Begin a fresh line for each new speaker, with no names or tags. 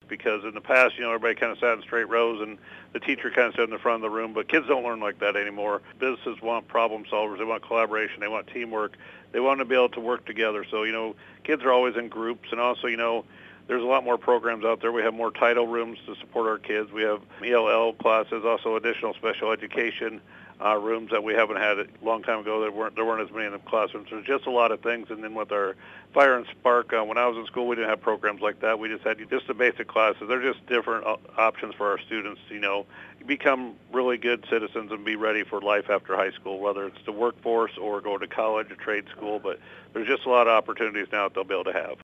because in the past, everybody kind of sat in straight rows and the teacher kind of sat in the front of the room, but kids don't learn like that anymore. Businesses want problem solvers. They want collaboration. They want teamwork. They want to be able to work together. So, kids are always in groups, and also, there's a lot more programs out there. We have more title rooms to support our kids. We have ELL classes, also additional special education rooms that we haven't had a long time ago. There weren't as many in the classrooms. There's just a lot of things. And then with our Fire and Spark, when I was in school, we didn't have programs like that. We just had just the basic classes. They're just different options for our students to, become really good citizens and be ready for life after high school, whether it's the workforce or go to college or trade school. But there's just a lot of opportunities now that they'll be able to have.